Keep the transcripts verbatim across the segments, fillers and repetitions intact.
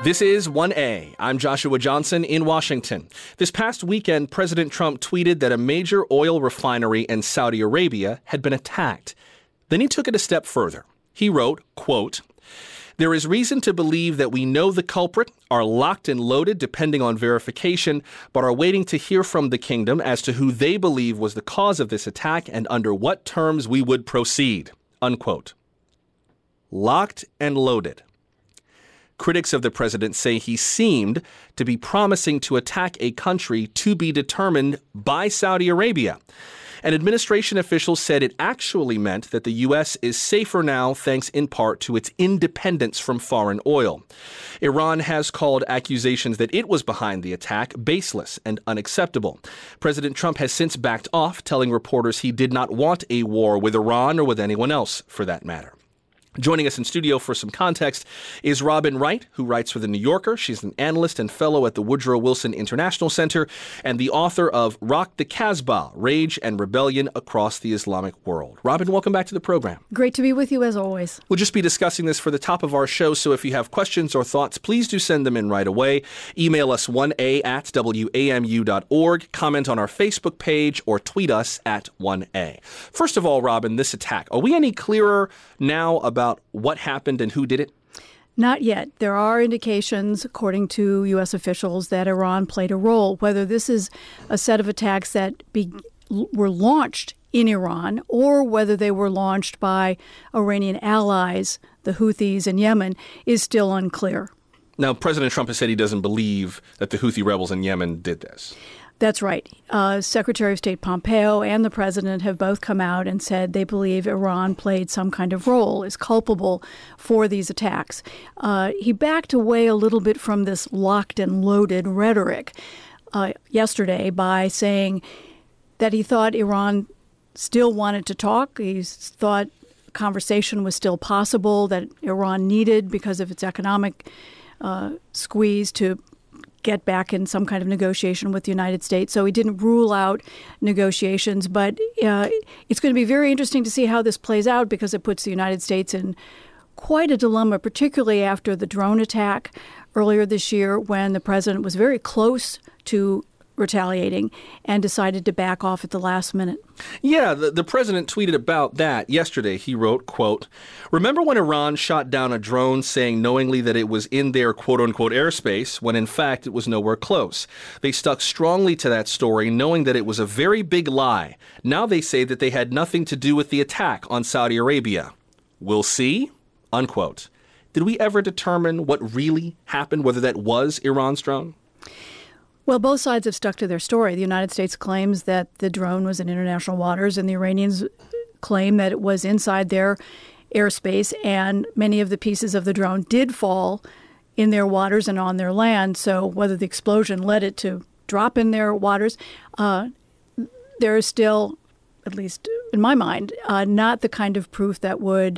This is one A. I'm Joshua Johnson in Washington. This past weekend, President Trump tweeted that a major oil refinery in Saudi Arabia had been attacked. Then he took it a step further. He wrote, quote, "There is reason to believe that we know the culprit, are locked and loaded depending on verification, but are waiting to hear from the kingdom as to who they believe was the cause of this attack and under what terms we would proceed." Unquote. Locked and loaded. Critics of the president say he seemed to be promising to attack a country to be determined by Saudi Arabia. And administration officials said it actually meant that the U S is safer now thanks in part to its independence from foreign oil. Iran has called accusations that it was behind the attack baseless and unacceptable. President Trump has since backed off, telling reporters he did not want a war with Iran or with anyone else for that matter. Joining us in studio for some context is Robin Wright, who writes for The New Yorker. She's an analyst and fellow at the Woodrow Wilson International Center and the author of Rock the Casbah, Rage and Rebellion Across the Islamic World. Robin, welcome back to the program. Great to be with you as always. We'll just be discussing this for the top of our show, so if you have questions or thoughts, please do send them in right away. Email us one a at w a m u dot org, comment on our Facebook page, or tweet us at one a. First of all, Robin, this attack, are we any clearer now about about what happened and who did it? Not yet. There are indications, according to U S officials, that Iran played a role. Whether this is a set of attacks that be, were launched in Iran or whether they were launched by Iranian allies, the Houthis in Yemen, is still unclear. Now, President Trump has said he doesn't believe that the Houthi rebels in Yemen did this. That's right. Uh, Secretary of State Pompeo and the president have both come out and said they believe Iran played some kind of role, is culpable for these attacks. Uh, he backed away a little bit from this locked and loaded rhetoric uh, yesterday by saying that he thought Iran still wanted to talk. He thought conversation was still possible, that Iran needed, because of its economic uh, squeeze, to get back in some kind of negotiation with the United States. So he didn't rule out negotiations, but uh, it's going to be very interesting to see how this plays out because it puts the United States in quite a dilemma, particularly after the drone attack earlier this year when the president was very close to retaliating and decided to back off at the last minute. Yeah, the, the president tweeted about that yesterday. He wrote, quote, "Remember when Iran shot down a drone saying knowingly that it was in their quote-unquote airspace when in fact it was nowhere close? They stuck strongly to that story knowing that it was a very big lie. Now they say that they had nothing to do with the attack on Saudi Arabia. We'll see," unquote. Did we ever determine what really happened, whether that was Iran's drone? Well, both sides have stuck to their story. The United States claims that the drone was in international waters, and the Iranians claim that it was inside their airspace, and many of the pieces of the drone did fall in their waters and on their land. So whether the explosion led it to drop in their waters, uh, there is still, at least in my mind, uh, not the kind of proof that would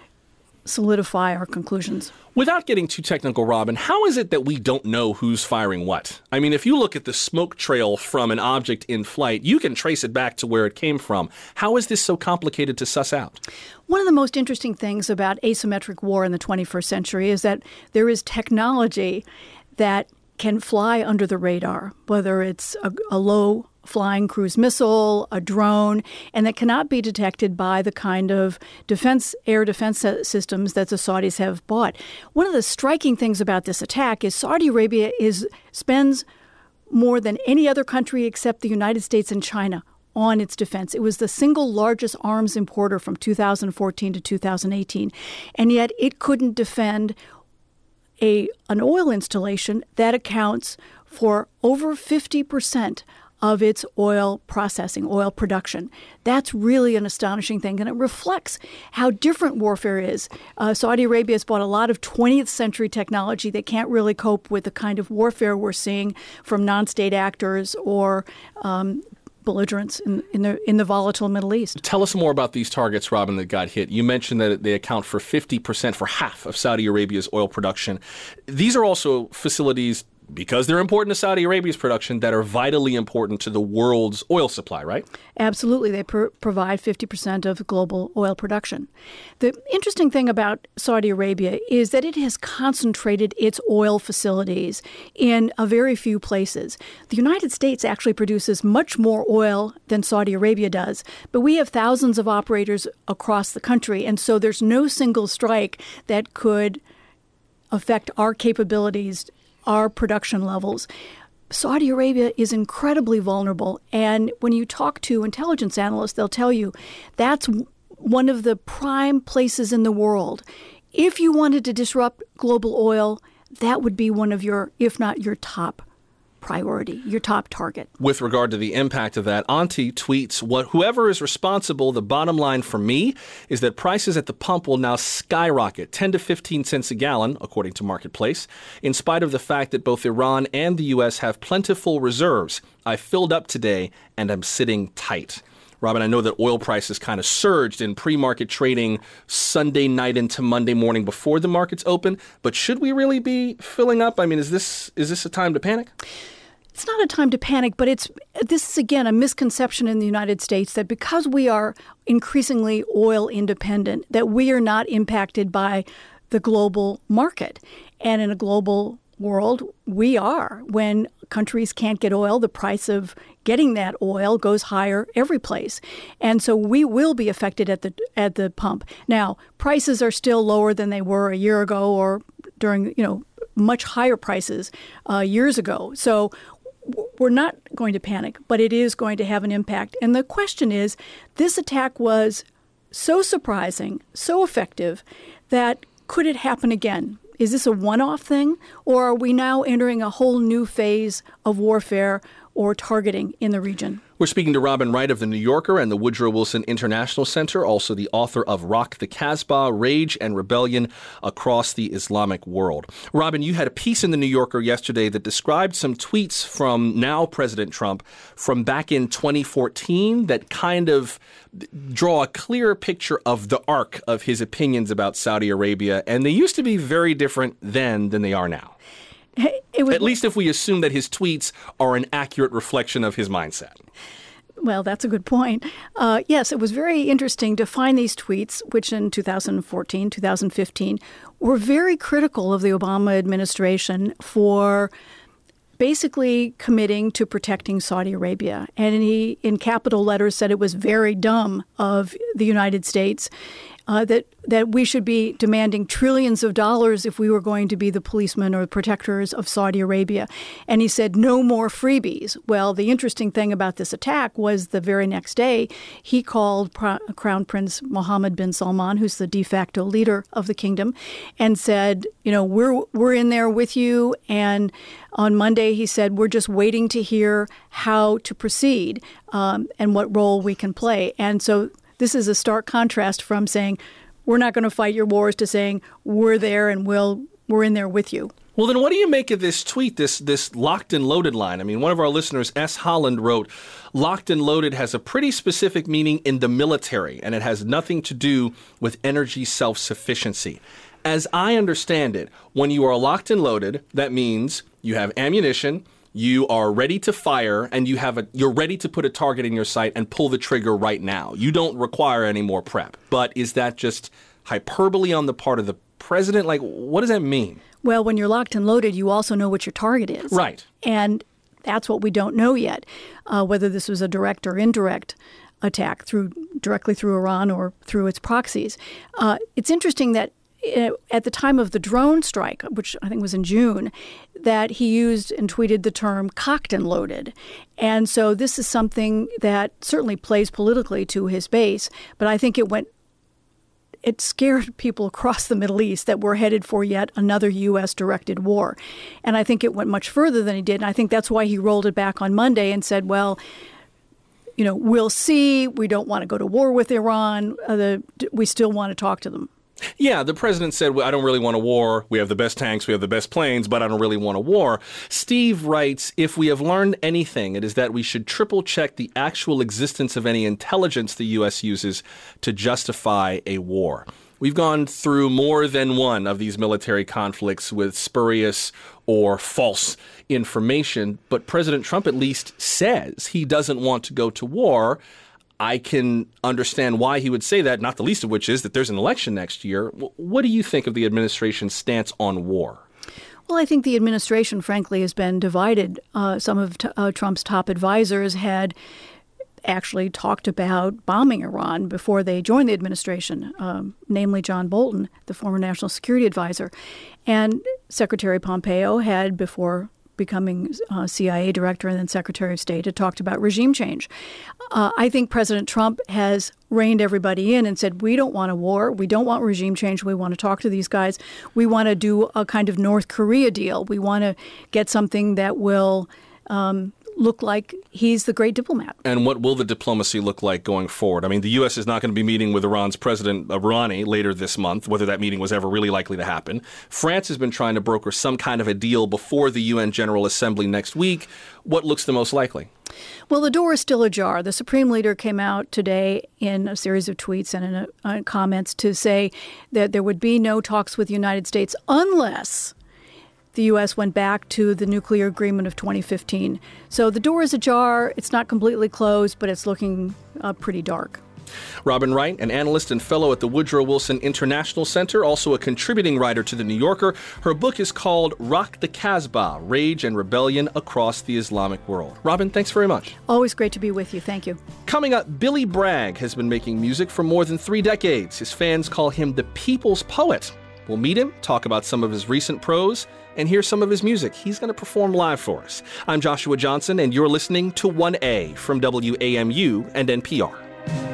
solidify our conclusions. Without getting too technical, Robin, how is it that we don't know who's firing what? I mean, if you look at the smoke trail from an object in flight, you can trace it back to where it came from. How is this so complicated to suss out? One of the most interesting things about asymmetric war in the twenty-first century is that there is technology that can fly under the radar, whether it's a, a low flying cruise missile, a drone, and that cannot be detected by the kind of defense, air defense systems that the Saudis have bought. One of the striking things about this attack is Saudi Arabia is spends more than any other country except the United States and China on its defense. It was the single largest arms importer from two thousand fourteen to two thousand eighteen, and yet it couldn't defend a an oil installation that accounts for over fifty percent of its oil processing, oil production. That's really an astonishing thing, and it reflects how different warfare is. Uh, Saudi Arabia has bought a lot of twentieth century technology that can't really cope with the kind of warfare we're seeing from non-state actors or um, belligerents in, in the in the volatile Middle East. Tell us more about these targets, Robin, that got hit. You mentioned that they account for fifty percent, for half of Saudi Arabia's oil production. These are also facilities because they're important to Saudi Arabia's production, that are vitally important to the world's oil supply, right? Absolutely. They pr- provide fifty percent of global oil production. The interesting thing about Saudi Arabia is that it has concentrated its oil facilities in a very few places. The United States actually produces much more oil than Saudi Arabia does, but we have thousands of operators across the country, and so there's no single strike that could affect our capabilities, our production levels. Saudi Arabia is incredibly vulnerable. And when you talk to intelligence analysts, they'll tell you that's one of the prime places in the world. If you wanted to disrupt global oil, that would be one of your, if not your top priority, your top target. With regard to the impact of that, Auntie tweets, "What whoever is responsible, the bottom line for me is that prices at the pump will now skyrocket ten to fifteen cents a gallon, according to Marketplace, in spite of the fact that both Iran and the U S have plentiful reserves. I filled up today and I'm sitting tight." Robin, I know that oil prices kind of surged in pre-market trading Sunday night into Monday morning before the markets open, but should we really be filling up? I mean, is this is this a time to panic? It's not a time to panic, but it's this is, again, a misconception in the United States that because we are increasingly oil independent, that we are not impacted by the global market. And in a global world, we are. When countries can't get oil, the price of getting that oil goes higher every place. And so we will be affected at the at the pump. Now, prices are still lower than they were a year ago or during, you know, much higher prices uh, years ago. So we're not going to panic, but it is going to have an impact. And the question is, this attack was so surprising, so effective, that could it happen again? Is this a one-off thing, or are we now entering a whole new phase of warfare or targeting in the region? We're speaking to Robin Wright of The New Yorker and the Woodrow Wilson International Center, also the author of Rock the Casbah, Rage and Rebellion Across the Islamic World. Robin, you had a piece in The New Yorker yesterday that described some tweets from now President Trump from back in twenty fourteen that kind of draw a clearer picture of the arc of his opinions about Saudi Arabia, and they used to be very different then than they are now. It was, At least if we assume that his tweets are an accurate reflection of his mindset. Well, that's a good point. Uh, yes, it was very interesting to find these tweets, which in two thousand fourteen, two thousand fifteen, were very critical of the Obama administration for basically committing to protecting Saudi Arabia. And he, in capital letters, said it was very dumb of the United States Uh, that that we should be demanding trillions of dollars if we were going to be the policemen or protectors of Saudi Arabia. And he said, no more freebies. Well, the interesting thing about this attack was the very next day, he called Pro- Crown Prince Mohammed bin Salman, who's the de facto leader of the kingdom, and said, you know, we're we're in there with you. And on Monday, he said, we're just waiting to hear how to proceed um, and what role we can play. And so this is a stark contrast from saying, we're not going to fight your wars, to saying, we're there and we'll, we're in there with you. Well, then what do you make of this tweet, this this locked and loaded line? I mean, one of our listeners, S. Holland, wrote, locked and loaded has a pretty specific meaning in the military, and it has nothing to do with energy self-sufficiency. As I understand it, when you are locked and loaded, that means you have ammunition, you are ready to fire, and you have a you're ready to put a target in your sight and pull the trigger right now. You don't require any more prep. But is that just hyperbole on the part of the president? Like, what does that mean? Well, when you're locked and loaded, you also know what your target is. Right. And that's what we don't know yet, uh, whether this was a direct or indirect attack through directly through Iran or through its proxies. Uh, it's interesting that at the time of the drone strike, which I think was in June, that he used and tweeted the term cocked and loaded. And so this is something that certainly plays politically to his base, but I think it went it scared people across the Middle East that we're headed for yet another U S-directed war. And I think it went much further than he did. And I think that's why he rolled it back on Monday and said, well, you know, we'll see. We don't want to go to war with Iran. Uh, the, we still want to talk to them. Yeah, the president said, well, I don't really want a war. We have the best tanks, we have the best planes, but I don't really want a war. Steve writes, if we have learned anything, it is that we should triple check the actual existence of any intelligence the U S uses to justify a war. We've gone through more than one of these military conflicts with spurious or false information, but President Trump at least says he doesn't want to go to war. I can understand why he would say that, not the least of which is that there's an election next year. What do you think of the administration's stance on war? Well, I think the administration, frankly, has been divided. Uh, some of t- uh, Trump's top advisors had actually talked about bombing Iran before they joined the administration, um, namely John Bolton, the former national security advisor. And Secretary Pompeo had, before becoming uh, C I A director and then Secretary of State, had talked about regime change. Uh, I think President Trump has reined everybody in and said, we don't want a war. We don't want regime change. We want to talk to these guys. We want to do a kind of North Korea deal. We want to get something that will um, look like he's the great diplomat. And what will the diplomacy look like going forward? I mean, the U S is not going to be meeting with Iran's President Rouhani later this month, whether that meeting was ever really likely to happen. France has been trying to broker some kind of a deal before the U N General Assembly next week. What looks the most likely? Well, the door is still ajar. The Supreme Leader came out today in a series of tweets and in a, uh, comments to say that there would be no talks with the United States unless the U S went back to the nuclear agreement of twenty fifteen. So the door is ajar. It's not completely closed, but it's looking uh, pretty dark. Robin Wright, an analyst and fellow at the Woodrow Wilson International Center, also a contributing writer to The New Yorker. Her book is called Rock the Casbah, Rage and Rebellion Across the Islamic World. Robin, thanks very much. Always great to be with you. Thank you. Coming up, Billy Bragg has been making music for more than three decades. His fans call him the people's poet. We'll meet him, talk about some of his recent prose, and hear some of his music. He's going to perform live for us. I'm Joshua Johnson, and you're listening to one A from W A M U and N P R.